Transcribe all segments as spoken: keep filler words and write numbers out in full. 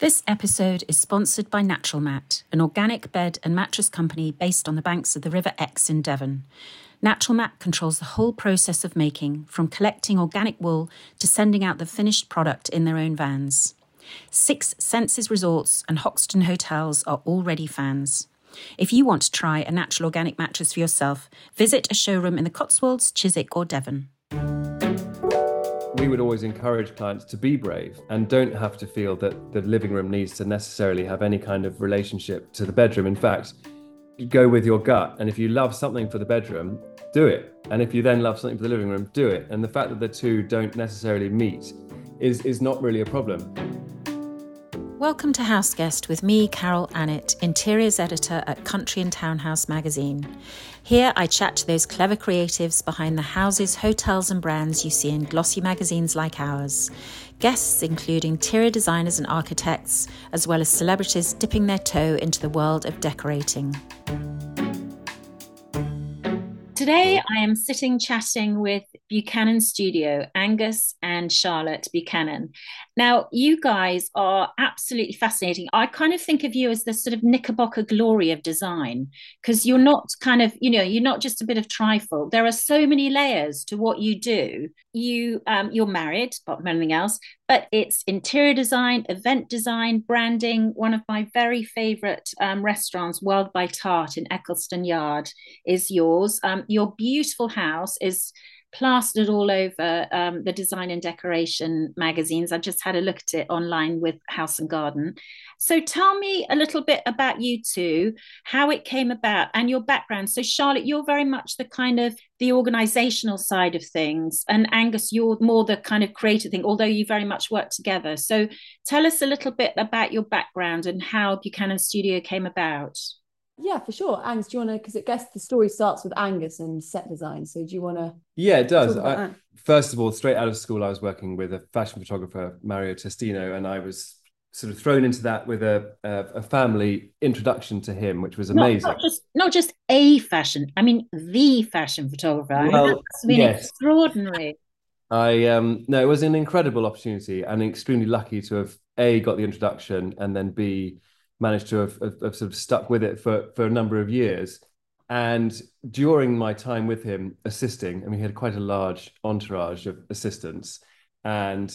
This episode is sponsored by Natural Mat, an organic bed and mattress company based on the banks of the River Exe in Devon. Natural Mat controls the whole process of making, from collecting organic wool to sending out the finished product in their own vans. Six Senses Resorts and Hoxton Hotels are already fans. If you want to try a natural organic mattress for yourself, visit a showroom in the Cotswolds, Chiswick or Devon. We would always encourage clients to be brave and don't have to feel that the living room needs to necessarily have any kind of relationship to the bedroom. In fact, you go with your gut, and if you love something for the bedroom, do it. And if you then love something for the living room, do it. And the fact that the two don't necessarily meet is, is not really a problem. Welcome to Houseguest with me, Carol Annett, Interiors Editor at Country and Townhouse magazine. Here I chat to those clever creatives behind the houses, hotels and brands you see in glossy magazines like ours. Guests include interior designers and architects, as well as celebrities dipping their toe into the world of decorating. Today I am sitting chatting with Buchanan Studio, Angus and Charlotte Buchanan. Now, you guys are absolutely fascinating. I kind of think of you as the sort of Knickerbocker glory of design, because you're not kind of, you know, you're not just a bit of trifle. There are so many layers to what you do. You, um, you're married, apart from anything else, but it's interior design, event design, branding. One of my very favourite um, restaurants, World by Tart in Eccleston Yard, is yours. Um, your beautiful house is plastered all over um, the design and decoration magazines. I just had a look at it online with House and Garden. So tell me a little bit about you two, how it came about and your background. So Charlotte, you're very much the kind of the organizational side of things, and Angus, you're more the kind of creative thing, although you very much work together. So tell us a little bit about your background and how Buchanan Studio came about. Yeah, for sure. Angus, do you want to, because I guess the story starts with Angus and set design. So do you want to? Yeah, it does. I, first of all, straight out of school, I was working with a fashion photographer, Mario Testino, and I was sort of thrown into that with a, a, a family introduction to him, which was amazing. Not, not, just, not just a fashion, I mean, the fashion photographer. I well, mean, that's been yes. extraordinary. I um no, it was an incredible opportunity and extremely lucky to have A, got the introduction, and then B, managed to have, have, have sort of stuck with it for, for a number of years. And during my time with him assisting, I mean, he had quite a large entourage of assistants. And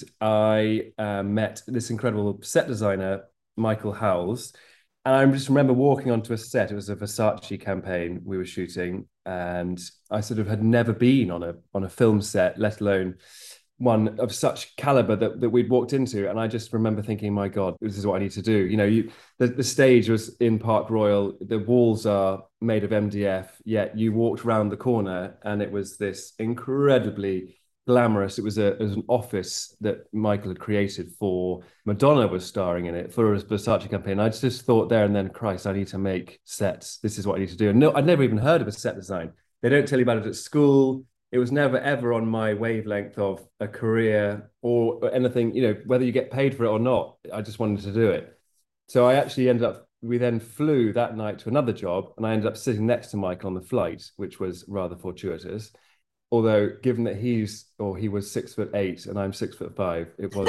I uh, met this incredible set designer, Michael Howells. And I just remember walking onto a set. It was a Versace campaign we were shooting. And I sort of had never been on a on a film set, let alone one of such caliber that, that we'd walked into. And I just remember thinking, my God, this is what I need to do. You know, you the, the stage was in Park Royal, the walls are made of M D F, yet you walked around the corner and it was this incredibly glamorous, it was a it was an office that Michael had created for Madonna, was starring in it for a Versace campaign. I just thought there and then, Christ, I need to make sets. This is what I need to do. And no, I'd never even heard of a set design. They don't tell you about it at school. It was never, ever on my wavelength of a career or anything, you know, whether you get paid for it or not. I just wanted to do it. So I actually ended up, we then flew that night to another job, and I ended up sitting next to Michael on the flight, which was rather fortuitous. Although, given that he's, or he was six foot eight and I'm six foot five, it was.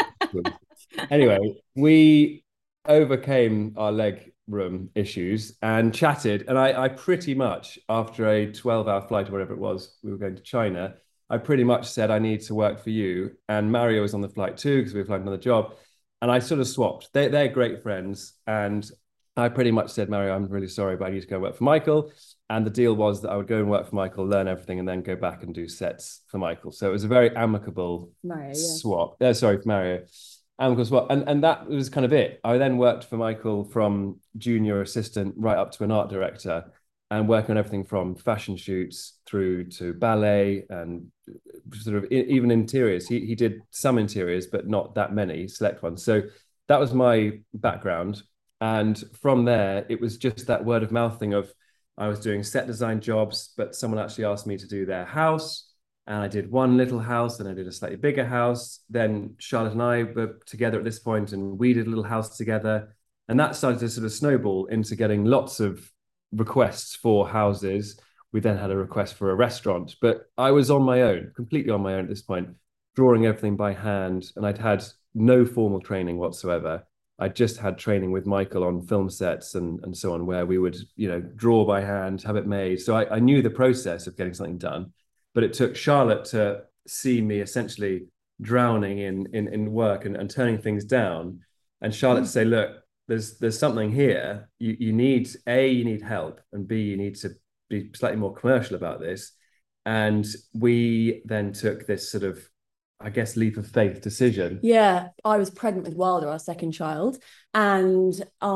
Anyway, we overcame our leg room issues and chatted, and I, I pretty much, after a twelve hour flight or whatever it was, we were going to China, I pretty much said, I need to work for you. And Mario was on the flight too, because we were flying another job, and I sort of swapped. They, they're great friends, and I pretty much said, Mario, I'm really sorry, but I need to go work for Michael. And the deal was that I would go and work for Michael, learn everything, and then go back and do sets for Michael. So it was a very amicable Mario, yeah. swap. Uh, sorry, for Mario. Amicable swap. And, and that was kind of it. I then worked for Michael from junior assistant right up to an art director, and working on everything from fashion shoots through to ballet and sort of even interiors. He, he did some interiors, but not that many, select ones. So that was my background. And from there, it was just that word of mouth thing of, I was doing set design jobs, but someone actually asked me to do their house. And I did one little house, then I did a slightly bigger house. Then Charlotte and I were together at this point, and we did a little house together. And that started to sort of snowball into getting lots of requests for houses. We then had a request for a restaurant, but I was on my own, completely on my own at this point, drawing everything by hand. And I'd had no formal training whatsoever. I just had training with Michael on film sets and, and so on, where we would, you know, draw by hand, have it made. So I, I knew the process of getting something done, but it took Charlotte to see me essentially drowning in in, in work and, and turning things down. And Charlotte mm. to say, look, there's there's something here. You you need, A, you need help, and B, you need to be slightly more commercial about this. And we then took this sort of, I guess, leap of faith decision. Yeah, I was pregnant with Wilder, our second child, and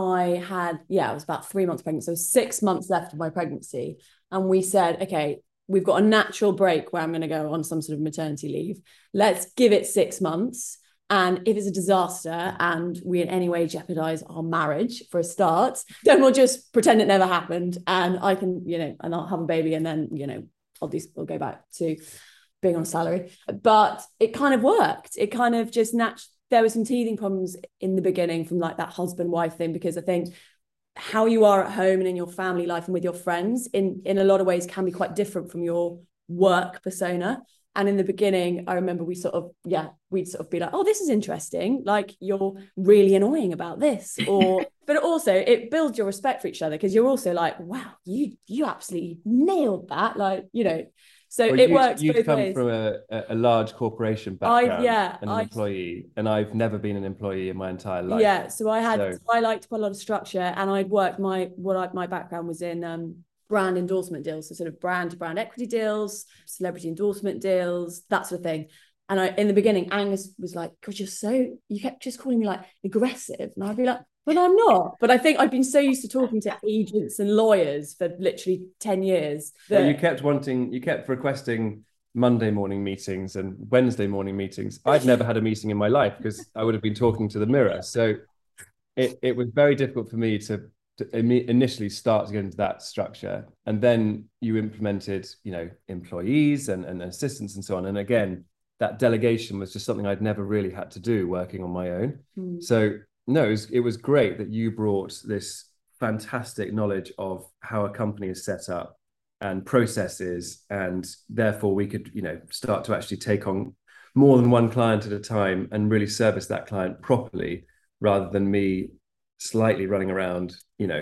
I had, yeah, I was about three months pregnant, so six months left of my pregnancy. And we said, okay, we've got a natural break where I'm going to go on some sort of maternity leave. Let's give it six months. And if it's a disaster and we in any way jeopardize our marriage for a start, then we'll just pretend it never happened. And I can, you know, and I'll have a baby, and then, you know, I'll do, we'll go back to being on a salary. But it kind of worked. It kind of just naturally, there were some teething problems in the beginning from like that husband wife thing, because I think how you are at home and in your family life and with your friends in in a lot of ways can be quite different from your work persona. And in the beginning, I remember we sort of, yeah, we'd sort of be like, oh, this is interesting. Like, you're really annoying about this. Or, but also it builds your respect for each other, because you're also like, wow, you you absolutely nailed that. Like, you know, so well, it you, works you've both come ways. from a, a large corporation background, I, yeah, and an I, employee, and I've never been an employee in my entire life. Yeah, so I had, so. so I liked quite a lot of structure, and I'd worked my, what I, my background was in um, brand endorsement deals, so sort of brand to brand equity deals, celebrity endorsement deals, that sort of thing. And I, in the beginning, Angus was like, God, you're so, you kept just calling me like aggressive. And I'd be like, but I'm not. But I think I'd been so used to talking to agents and lawyers for literally ten years. That... Well, you kept wanting, you kept requesting Monday morning meetings and Wednesday morning meetings. I'd never had a meeting in my life because I would have been talking to the mirror. So it, it was very difficult for me to, to initially start to get into that structure. And then you implemented, you know, employees and, and assistants and so on. And again, that delegation was just something I'd never really had to do working on my own. Mm. So no, it was, it was great that you brought this fantastic knowledge of how a company is set up and processes, and therefore we could, you know, start to actually take on more than one client at a time and really service that client properly, rather than me slightly running around, you know.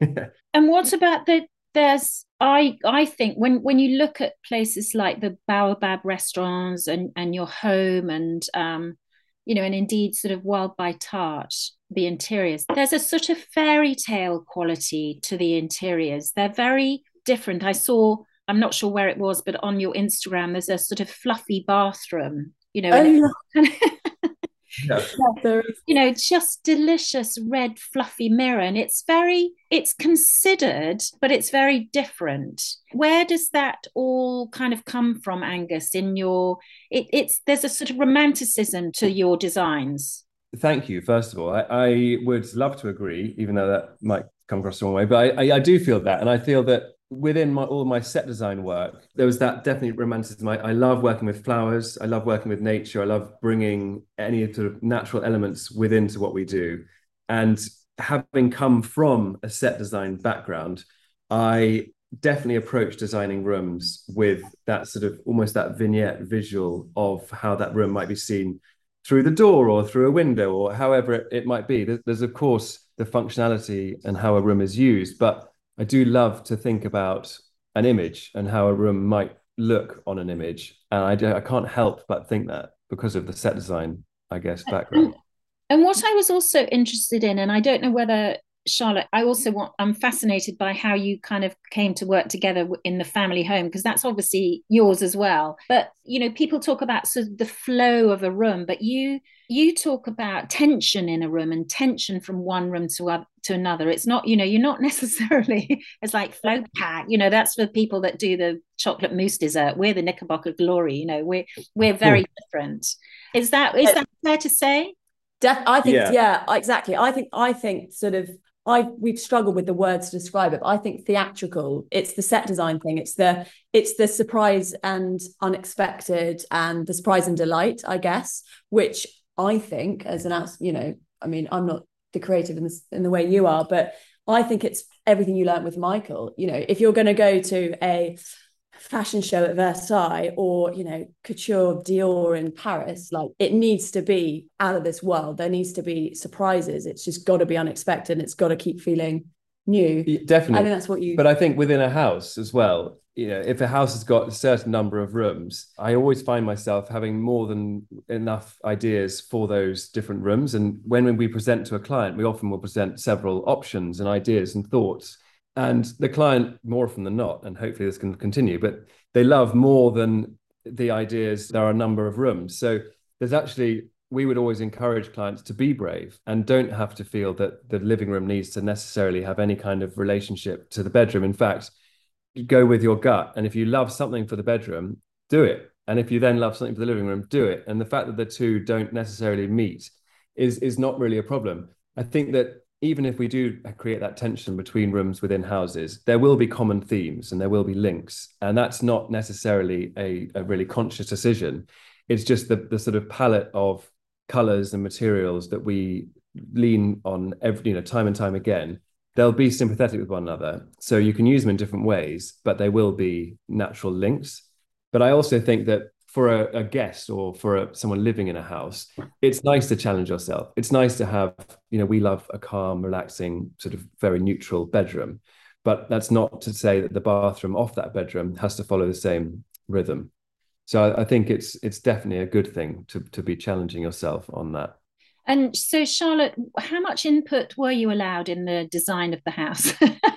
And what about the, there's, I I think when when you look at places like the Baobab restaurants and and your home and um you know, and indeed sort of Wild by Tart, the interiors, there's a sort of fairy tale quality to the interiors. They're very different. I saw, I'm not sure where it was, but on your Instagram, there's a sort of fluffy bathroom, you know, oh, and yeah. you know, just delicious red fluffy mirror. And it's very, it's considered, but it's very different. Where does that all kind of come from, Angus, in your, it, it's, there's a sort of romanticism to your designs. Thank you, first of all. I, I would love to agree, even though that might come across the wrong way, but I, I, I do feel that. And I feel that within my, all my set design work, there was that definitely romanticism. I, I love working with flowers. I love working with nature. I love bringing any sort of natural elements within to what we do. And having come from a set design background, I definitely approach designing rooms with that sort of almost that vignette visual of how that room might be seen through the door or through a window or however it, it might be. There's, of course, the functionality and how a room is used, but I do love to think about an image and how a room might look on an image. And I, do, I can't help but think that because of the set design, I guess, background. And what I was also interested in, and I don't know whether, Charlotte, I also want, I'm fascinated by how you kind of came to work together in the family home, because that's obviously yours as well. But, you know, people talk about sort of the flow of a room, but you you talk about tension in a room and tension from one room to, uh, to another. It's not, you know, you're not necessarily, it's like flow pack, you know, that's for people that do the chocolate mousse dessert. We're the Knickerbocker Glory, you know, we're, we're very different. Is that, is that fair to say? Def- I think, yeah. yeah, exactly. I think, I think sort of, I we've struggled with the words to describe it, but I think theatrical, it's the set design thing. It's the it's the surprise and unexpected and the surprise and delight, I guess, which I think as an, you know, I mean, I'm not the creative in, this, in the way you are, but I think it's everything you learned with Michael. You know, if you're going to go to a fashion show at Versailles or, you know, couture Dior in Paris. Like, it needs to be out of this world. There needs to be surprises. It's just got to be unexpected. It's got to keep feeling new. Definitely. I think that's what you... But I think within a house as well, you know, if a house has got a certain number of rooms, I always find myself having more than enough ideas for those different rooms. And when we present to a client, we often will present several options and ideas and thoughts. And the client, more often than not, and hopefully this can continue, but they love more than the ideas. There are a number of rooms. So there's actually, we would always encourage clients to be brave and don't have to feel that the living room needs to necessarily have any kind of relationship to the bedroom. In fact, go with your gut. And if you love something for the bedroom, do it. And if you then love something for the living room, do it. And the fact that the two don't necessarily meet is, is not really a problem. I think that even if we do create that tension between rooms within houses, there will be common themes and there will be links. And that's not necessarily a, a really conscious decision. It's just the, the sort of palette of colors and materials that we lean on every, you know, time and time again. They'll be sympathetic with one another. So you can use them in different ways, but they will be natural links. But I also think that for a, a guest or for a, someone living in a house, it's nice to challenge yourself. It's nice to have, you know, we love a calm, relaxing, sort of very neutral bedroom. But that's not to say that the bathroom off that bedroom has to follow the same rhythm. So I, I think it's it's definitely a good thing to, to be challenging yourself on that. And so, Charlotte, how much input were you allowed in the design of the house?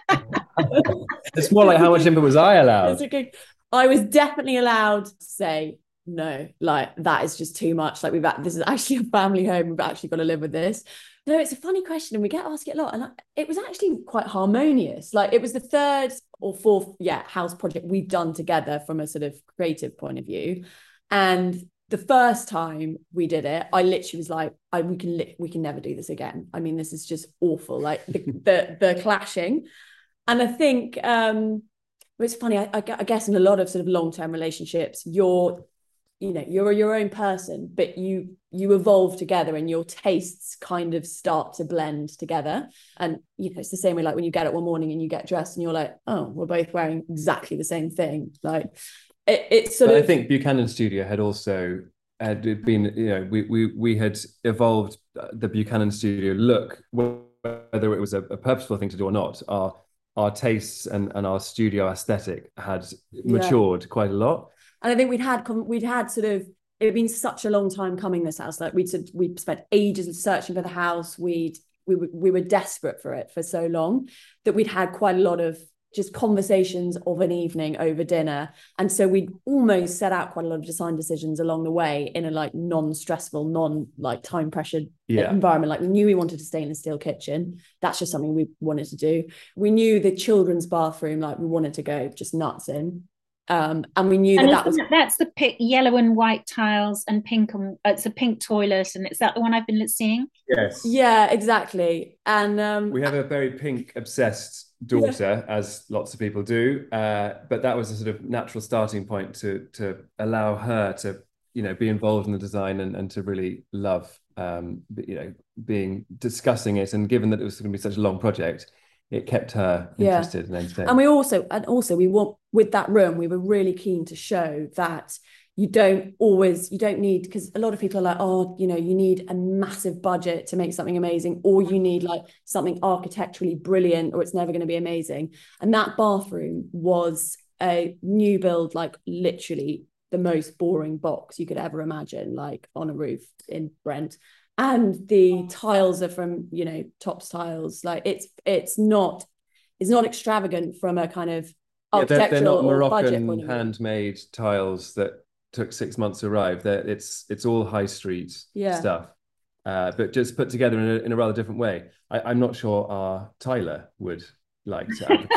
It's more like how much input was I allowed? Good, I was definitely allowed to say, no, like, that is just too much. Like, we've got, this is actually a family home. We've actually got to live with this. No, it's a funny question, and we get asked it a lot. And it was actually quite harmonious. Like, it was the third or fourth, yeah, house project we've done together from a sort of creative point of view. And the first time we did it, I literally was like, I, we can li- we can never do this again. I mean, this is just awful. Like the the, the clashing. And I think um, it's funny. I, I guess in a lot of sort of long-term relationships, you're, you know, you're your own person, but you you evolve together and your tastes kind of start to blend together. And, you know, it's the same way, like when you get up one morning and you get dressed and you're like, oh, we're both wearing exactly the same thing. Like, It, it's sort but of... I think Buchanan Studio had also had been, you know, we we we had evolved the Buchanan Studio look, whether it was a, a purposeful thing to do or not. Our our tastes and, and our studio aesthetic had matured yeah. quite a lot. And I think we'd had we'd had sort of, it had been such a long time coming, this house. Like we'd we'd spent ages searching for the house. We'd we were we were desperate for it for so long that we'd had quite a lot of just conversations of an evening over dinner. And so we almost set out quite a lot of design decisions along the way in a like non-stressful, non like time pressured yeah. environment. Like we knew we wanted a stainless steel kitchen. That's just something we wanted to do. We knew the children's bathroom, like we wanted to go just nuts in. Um, and we knew and that that was... That, that's the pink, yellow and white tiles and pink, and uh, it's a pink toilet. And is that the one I've been seeing? Yes. Yeah, exactly. And um, we have a very pink obsessed daughter, yeah. as lots of people do, uh, but that was a sort of natural starting point to to allow her to, you know, be involved in the design and, and to really love, um, you know, being discussing it. And given that it was going to be such a long project, it kept her interested yeah. and entertained. And we also, and also we want, with that room, we were really keen to show that you don't always, you don't need, because a lot of people are like, oh, you know, you need a massive budget to make something amazing, or you need like something architecturally brilliant, or it's never going to be amazing. And that bathroom was a new build, like literally the most boring box you could ever imagine, like on a roof in Brent. And the tiles are from, you know, Topps Tiles. Like it's, it's not, it's not extravagant from a kind of architectural yeah, they're, they're not or Moroccan budget point of view. Handmade tiles that took six months to arrive. There, it's it's all high street yeah. stuff, uh, but just put together in a, in a rather different way. I, I'm not sure our Tyler would like to.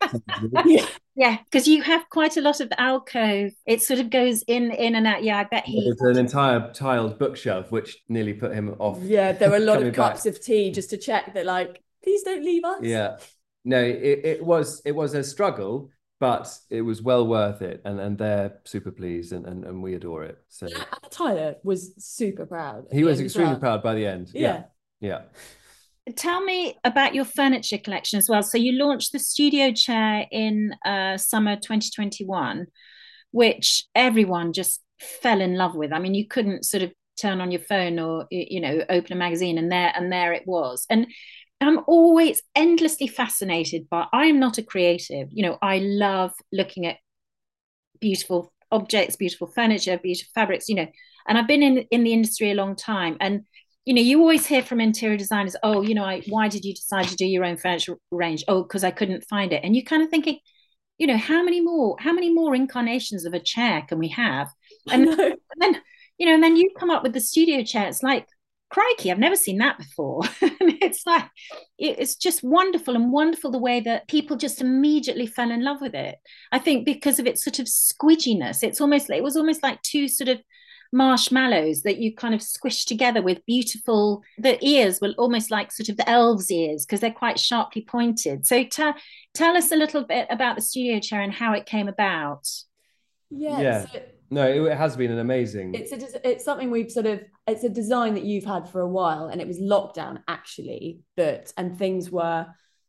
yeah, yeah, because you have quite a lot of alcove. It sort of goes in, in and out. Yeah, I bet he. There's an entire tiled bookshelf, which nearly put him off. Yeah, there were a lot of cups back. Of tea just to check that, like, please don't leave us. Yeah, no, it, it was it was a struggle. But it was well worth it, and, and they're super pleased, and, and, and we adore it. So Tyler was super proud. He was extremely well. proud by the end. Yeah, yeah. yeah. Tell me about your furniture collection as well. So you launched the studio chair in uh, summer twenty twenty-one, which everyone just fell in love with. I mean, you couldn't sort of turn on your phone or you know open a magazine and there and there it was. And I'm always endlessly fascinated by. I am not a creative. You know, I love looking at beautiful objects, beautiful furniture, beautiful fabrics. You know, and I've been in in the industry a long time and you know, you always hear from interior designers, oh, you know, I, why did you decide to do your own furniture range? Oh, because I couldn't find it. And you kind of thinking, you know, how many more, how many more incarnations of a chair can we have? And, and then, you know, and then you come up with the studio chair. It's like, crikey, I've never seen that before. And it's like, it's just wonderful and wonderful the way that people just immediately fell in love with it. I think because of its sort of squidginess, it's almost like, it was almost like two sort of marshmallows that you kind of squish together with beautiful, the ears were almost like sort of the elves' ears because they're quite sharply pointed. So t- tell us a little bit about the studio chair and how it came about. Yeah, yeah. So no, it, it has been an amazing. It's a, it's something we've sort of, it's a design that you've had for a while, and it was lockdown actually, but and things were,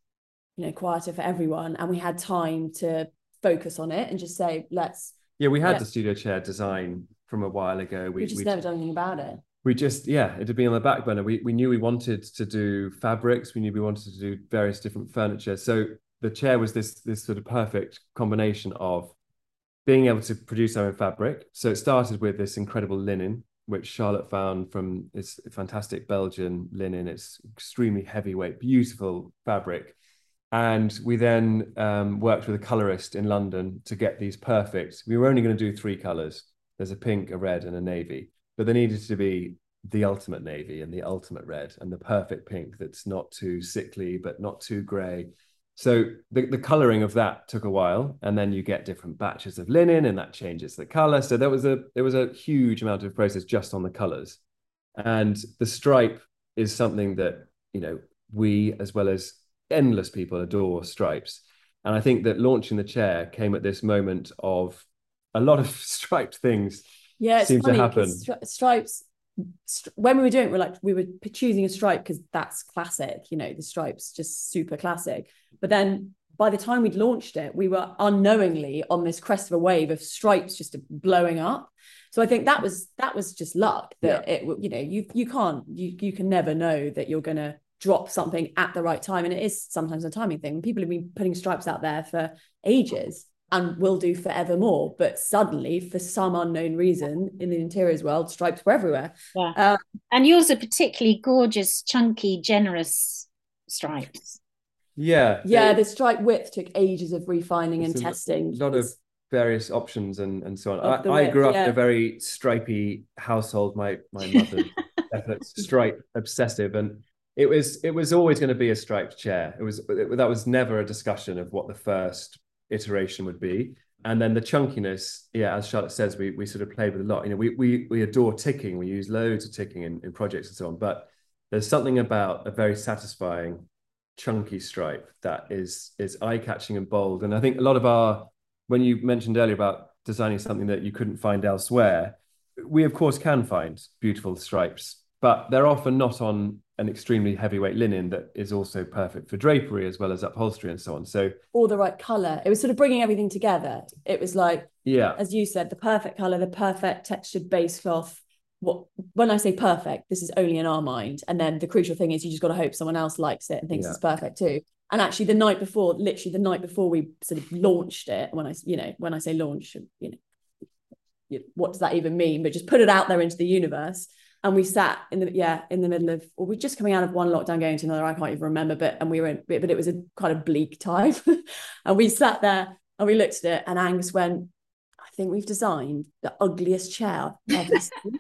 you know, quieter for everyone, and we had time to focus on it and just say, let's. Yeah, we had let's, the studio chair design from a while ago. We, we just we, never done anything about it. We just, yeah, it had been on the back burner. We we knew we wanted to do fabrics. We knew we wanted to do various different furniture. So the chair was this this sort of perfect combination of being able to produce our own fabric. So it started with this incredible linen, which Charlotte found from this fantastic Belgian linen. It's extremely heavyweight, beautiful fabric. And we then um, worked with a colorist in London to get these perfect. We were only going to do three colors. There's a pink, a red, and a navy. But there needed to be the ultimate navy and the ultimate red and the perfect pink that's not too sickly, but not too gray. So the, the coloring of that took a while, and then you get different batches of linen and that changes the color. So there was a there was a huge amount of process just on the colors. And the stripe is something that, you know, we, as well as endless people, adore stripes. And I think that launching the chair came at this moment of a lot of striped things yeah, seem to happen. Stri- stripes, st- when we were doing it, we we're like, we were choosing a stripe because that's classic, you know, the stripes just super classic. But then by the time we'd launched it, we were unknowingly on this crest of a wave of stripes just blowing up. So I think that was that was just luck that yeah. it, you know, you you can't, you you can never know that you're going to drop something at the right time. And it is sometimes a timing thing. People have been putting stripes out there for ages and will do forevermore. But suddenly, for some unknown reason, in the interiors world, stripes were everywhere. Yeah. Um, and yours are particularly gorgeous, chunky, generous stripes. Yeah. Yeah, the stripe width took ages of refining and a testing. A lot of various options and, and so on. I, width, I grew up yeah. in a very stripy household. My my mother definitely stripe obsessive, and it was it was always going to be a striped chair. It was it, that was never a discussion of what the first iteration would be. And then the chunkiness, yeah, as Charlotte says, we we sort of played with a lot. You know, we we we adore ticking. We use loads of ticking in, in projects and so on. But there's something about a very satisfying chunky stripe that is is eye-catching and bold. And I think a lot of our, when you mentioned earlier about designing something that you couldn't find elsewhere, we of course can find beautiful stripes, but they're often not on an extremely heavyweight linen that is also perfect for drapery as well as upholstery and so on. So, or the right color. It was sort of bringing everything together. It was like, yeah, as you said, the perfect color, the perfect textured base cloth. What, when I say perfect, this is only in our mind. And then the crucial thing is you just got to hope someone else likes it and thinks yeah. it's perfect too. And actually the night before, literally the night before we sort of launched it, when I, you know, when I say launch, you know, what does that even mean? But just put it out there into the universe. And we sat in the, yeah, in the middle of, or we're just coming out of one lockdown going to another, I can't even remember, but, and we were in, but it was a kind of bleak time. And we sat there and we looked at it, and Angus went, I think we've designed the ugliest chair I've ever seen.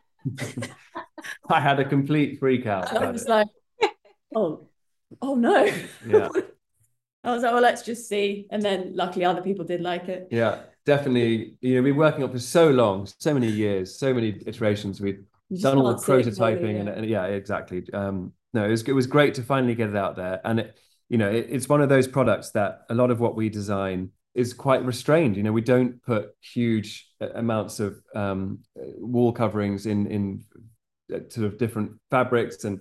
I had a complete freak out. I was it. like, oh, oh no. Yeah. I was like, well, let's just see. And then luckily other people did like it. Yeah, definitely. You know, we've been working on for so long, so many years, so many iterations. We've done all the prototyping and, and yeah, exactly. Um, no, it was, it was great to finally get it out there. And, it, you know, it, it's one of those products that a lot of what we design is quite restrained. You know, we don't put huge amounts of um, wall coverings in in sort of different fabrics and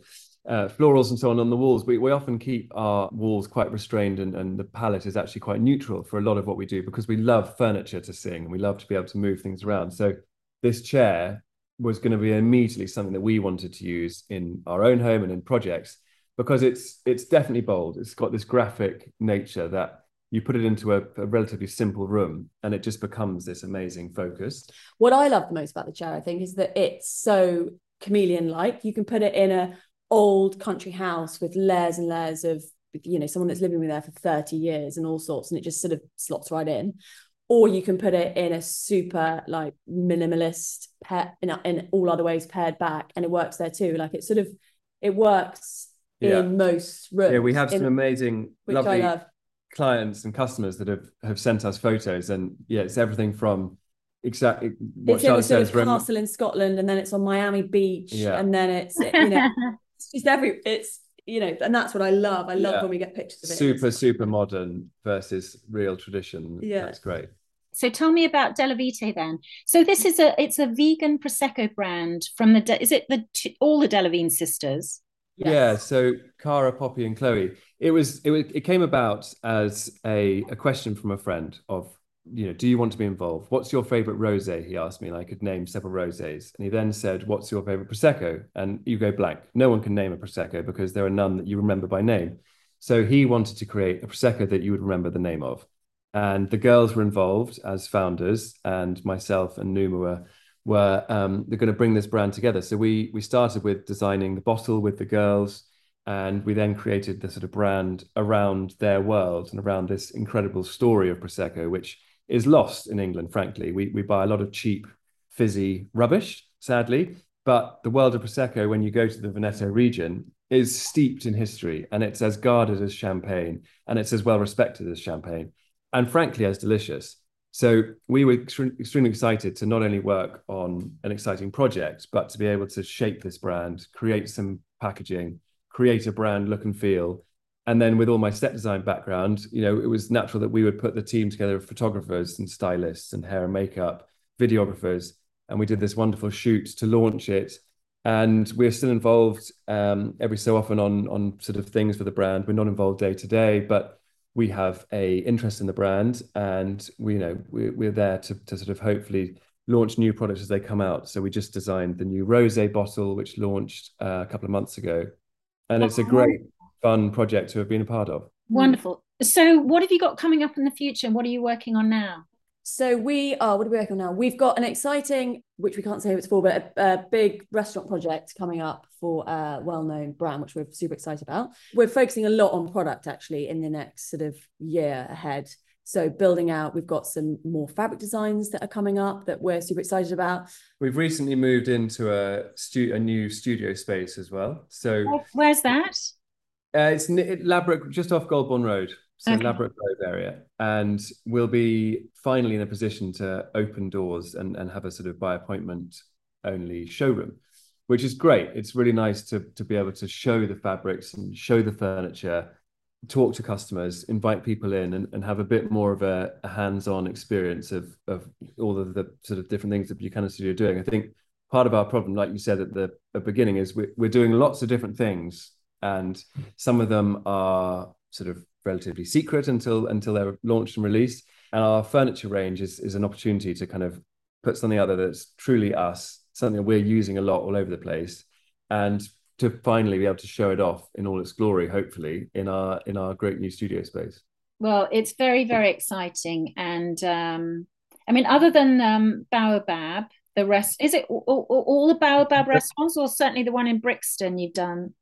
uh, florals and so on on the walls. We, we often keep our walls quite restrained, and, and the palette is actually quite neutral for a lot of what we do, because we love furniture to sing and we love to be able to move things around. So this chair was going to be immediately something that we wanted to use in our own home and in projects, because it's it's definitely bold. It's got this graphic nature that you put it into a, a relatively simple room and it just becomes this amazing focus. What I love the most about the chair, I think, is that it's so chameleon-like. You can put it in a old country house with layers and layers of, you know, someone that's living with there for thirty years and all sorts, and it just sort of slots right in. Or you can put it in a super like minimalist pair, in, in all other ways pared back, and it works there too. Like it sort of, it works yeah. in most rooms. Yeah, we have in, some amazing, lovely love. clients and customers that have, have sent us photos, and yeah, it's everything from exactly what it's Charlotte in a sort says. of castle in Scotland, and then it's on Miami Beach, yeah. and then it's, you know, it's just every, it's, you know, and that's what I love. I love yeah. when we get pictures of it. Super, super modern versus real tradition. Yeah, that's great. So tell me about Della Vite then. So this is a, it's a vegan Prosecco brand from the, is it the, all the Delavine sisters? Yes. Yeah, so Cara, Poppy, and Chloe. It was it was it came about as a a question from a friend of, you know, do you want to be involved? What's your favorite rosé? He asked me, and I could name several rosés. And he then said, what's your favorite Prosecco? And you go blank. No one can name a Prosecco because there are none that you remember by name. So he wanted to create a Prosecco that you would remember the name of. And the girls were involved as founders, and myself and Numa were were um, they're going to bring this brand together. So we we started with designing the bottle with the girls, and we then created the sort of brand around their world and around this incredible story of Prosecco, which is lost in England, frankly. We we buy a lot of cheap, fizzy rubbish, sadly, but the world of Prosecco, when you go to the Veneto region, is steeped in history, and it's as guarded as champagne, and it's as well respected as champagne, and frankly, as delicious. So we were extremely excited to not only work on an exciting project, but to be able to shape this brand, create some packaging, create a brand look and feel. And then with all my set design background, you know, it was natural that we would put the team together of photographers and stylists and hair and makeup, videographers. And we did this wonderful shoot to launch it. And we're still involved um, every so often on, on sort of things for the brand. We're not involved day to day, but we have a interest in the brand, and we, you know, we're, we're there to, to sort of hopefully launch new products as they come out. So we just designed the new rosé bottle, which launched uh, a couple of months ago. And it's a great, fun project to have been a part of. Wonderful. So what have you got coming up in the future? What are you working on now? So we are, what are we working on now? We've got an exciting, which we can't say who it's for, but a, a big restaurant project coming up for a well-known brand, which we're super excited about. We're focusing a lot on product actually in the next sort of year ahead. So building out, we've got some more fabric designs that are coming up that we're super excited about. We've recently moved into a, stu- a new studio space as well. So where's that? Uh, it's it, Ladbroke, just off Goldbourne Road. So okay. Ladbroke Grove area, and we'll be finally in a position to open doors and, and have a sort of by appointment only showroom, which is great. It's really nice to, to be able to show the fabrics and show the furniture, talk to customers, invite people in, and, and have a bit more of a, a hands-on experience of, of all of the sort of different things that Buchanan Studio are doing. I think part of our problem, like you said at the, at the beginning, is we're, we're doing lots of different things, and some of them are sort of relatively secret until until they're launched and released. And our furniture range is, is an opportunity to kind of put something out there that's truly us, something that we're using a lot all over the place, and to finally be able to show it off in all its glory, hopefully, in our in our great new studio space. Well, it's very, very exciting. And um, I mean, other than um, Baobab, the rest, is it all, all, all the Baobab restaurants, or certainly the one in Brixton you've done?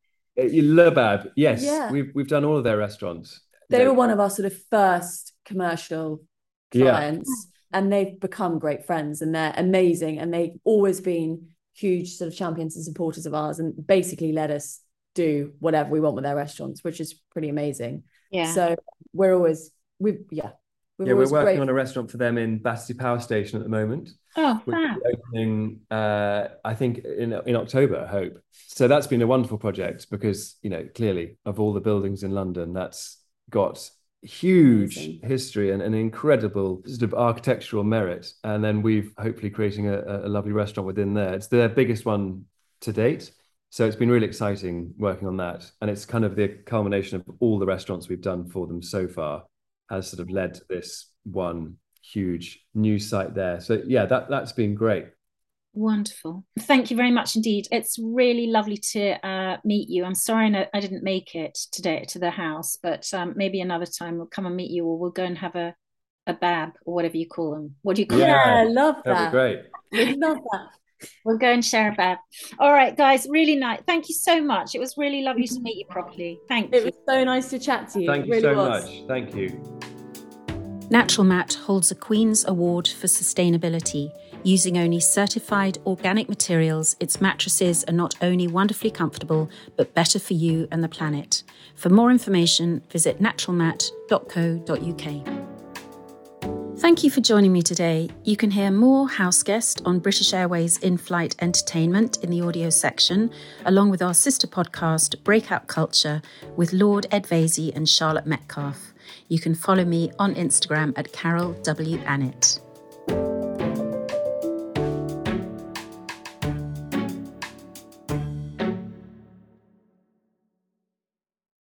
Le Bab, yes. Yeah. We've we've done all of their restaurants. They were one of our sort of first commercial clients, yeah. and they've become great friends, and they're amazing, and they've always been huge sort of champions and supporters of ours, and basically let us do whatever we want with their restaurants, which is pretty amazing. Yeah. So we're always we yeah. We're yeah, we're working great. on a restaurant for them in Battersea Power Station at the moment. Oh, which will be opening, uh, I think, in in October, I hope. So that's been a wonderful project because, you know, clearly of all the buildings in London, that's got huge Amazing. history and an incredible sort of architectural merit. And then we've hopefully creating a, a lovely restaurant within there. It's their biggest one to date. So it's been really exciting working on that. And it's kind of the culmination of all the restaurants we've done for them so far has sort of led to this one huge new site there. So yeah, that, that's been great. Wonderful. Thank you very much indeed. It's really lovely to uh, meet you. I'm sorry no, I didn't make it today to the house, but um, maybe another time we'll come and meet you, or we'll go and have a, a bab or whatever you call them. What do you call yeah, them? Yeah, I love that. That'd be great. We'd love that. We'll go and share a bab. All right, guys, really nice. Thank you so much. It was really lovely to meet you properly. Thank it you. It was so nice to chat to you. Thank you really so was. much. Thank you. Natural Mat holds a Queen's Award for Sustainability. Using only certified organic materials, its mattresses are not only wonderfully comfortable, but better for you and the planet. For more information, visit natural mat dot co dot uk. Thank you for joining me today. You can hear more Houseguest on British Airways in-flight entertainment in the audio section, along with our sister podcast, Breakout Culture, with Lord Ed Vaizey and Charlotte Metcalfe. You can follow me on Instagram at Carol W. Annett.